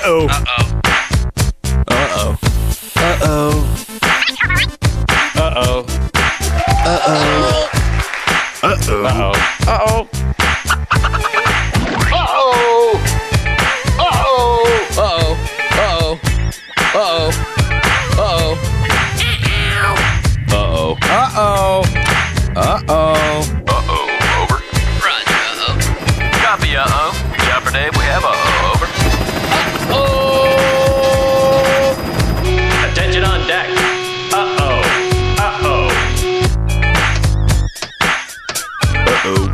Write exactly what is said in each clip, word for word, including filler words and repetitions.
Uh-oh. Uh-oh. Uh-oh. Uh-oh. Uh-oh. Uh-oh. Uh-oh. Uh-oh. Uh-oh. Uh-oh. Uh-oh. Uh-oh. Uh-oh. Uh-oh. Uh-oh. Uh-oh, over. Roger, uh-oh. Copy, uh-oh. Chopper Dave, we have uh-oh, over. Oh! Attention on deck. Uh-oh. Uh-oh. Uh-oh.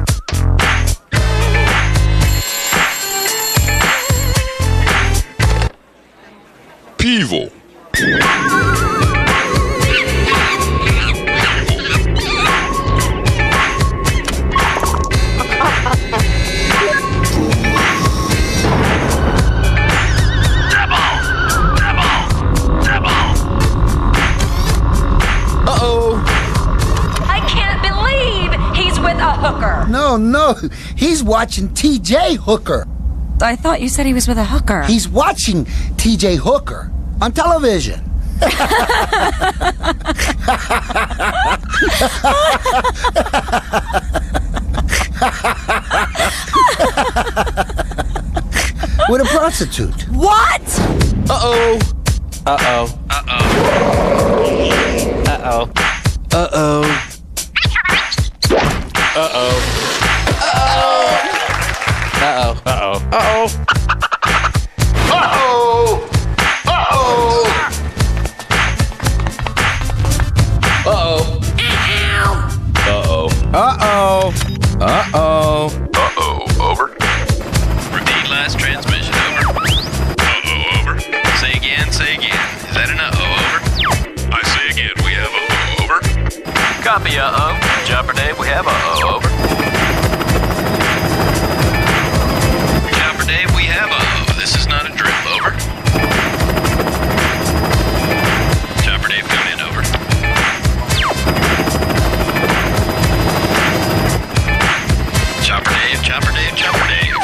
Peevil. Uh-oh. I can't believe he's with a hooker. No, no, he's watching T J Hooker. I thought you said he was with a hooker. He's watching T J Hooker on television. With a prostitute. What? Uh-oh. Uh-oh. Uh-oh. Uh-oh. Uh-oh. Uh-oh. Uh-oh. Uh-oh. Uh-oh. Uh-oh. Uh-oh. Uh-oh. Uh-oh. Uh-oh. Uh-oh. Uh-oh, over. Repeat last transmission, over. Uh-oh, over. Say again, say again. Is that an uh-oh, over? I say again, we have uh-oh, over. Copy, uh-oh. Chopper Dave, we have uh-oh, over. Chopper Dave, we have uh-oh. This is not a drill, over. Chopper Dave, come in, over. Chopper Dave, Chopper Dave, Chopper Dave.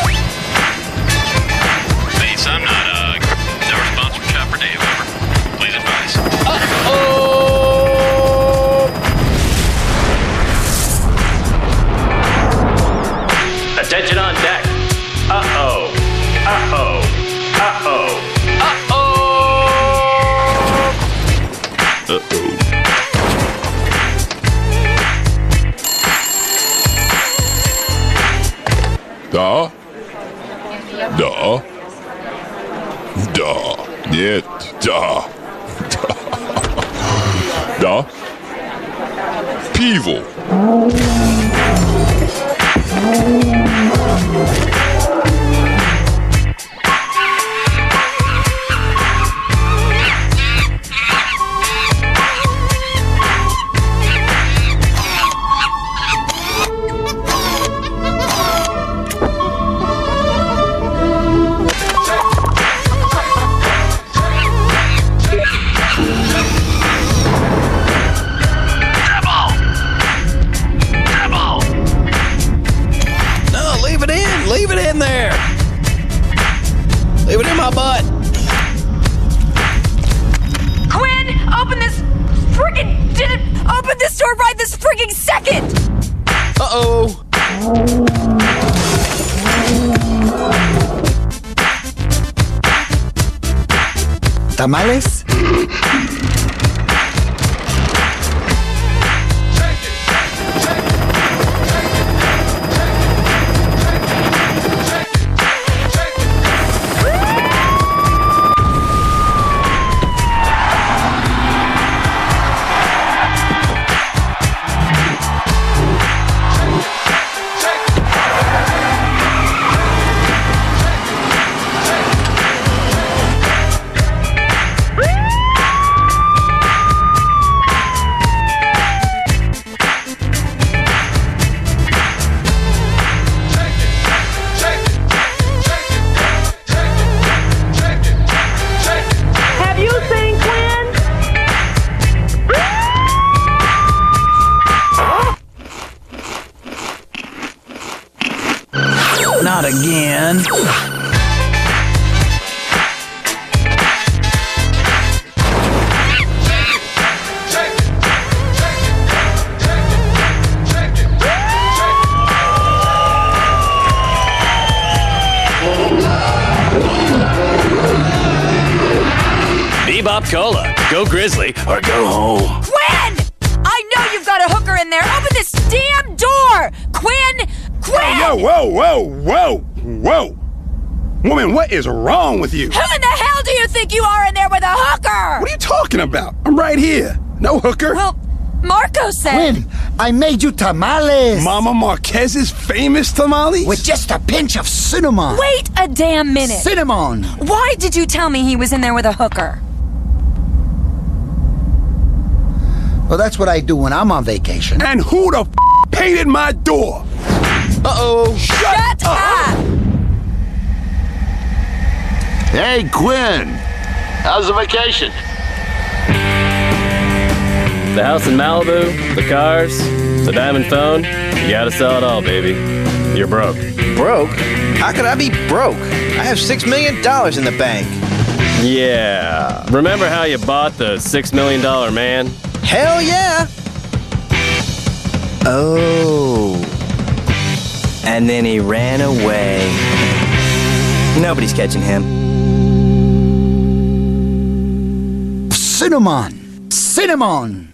Please, I'm not, uh, no response from Chopper Dave, over. Please advise. Oh! Attention on deck. Uh-oh. Uh-oh. Uh-oh. Uh-oh! Uh-oh. Да. Да. Да. Нет. Да. Да. Да. Пиво. No, leave it in. Leave it in there. Leave it in my butt. Quinn, open this friggin' did it open this door right this friggin' second! Uh-oh. Tamales? Pop cola, go Grizzly, or go home. Quinn! I know you've got a hooker in there. Open this damn door! Quinn! Quinn! Yo, whoa, whoa, whoa, whoa. Woman, what is wrong with you? Who in the hell do you think you are in there with a hooker? What are you talking about? I'm right here. No hooker. Well, Marco said... Quinn, I made you tamales. Mama Marquez's famous tamales? With just a pinch of cinnamon. Wait a damn minute. Cinnamon. Why did you tell me he was in there with a hooker? Well, that's what I do when I'm on vacation. And who the f painted my door? Uh-oh. Shut up! Hey, Quinn. How's the vacation? The house in Malibu, the cars, the diamond phone, you gotta sell it all, baby. You're broke. Broke? How could I be broke? I have six million dollars in the bank. Yeah. Remember how you bought the six million dollar man? Hell yeah! Oh. And then he ran away. Nobody's catching him. Cinnamon. Cinnamon.